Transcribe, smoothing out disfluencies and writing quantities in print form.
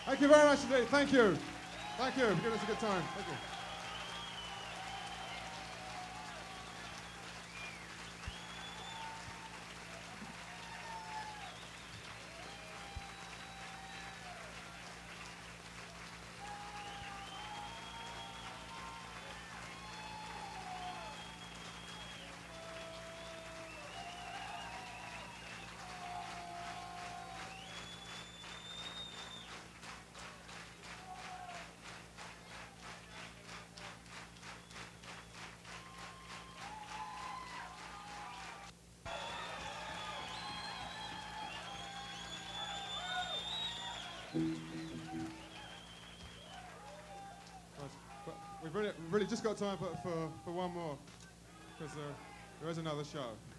Thank you very much indeed. Thank you. Thank you for giving us a good time. Thank you. But we've really just got time for one more, because there is another show.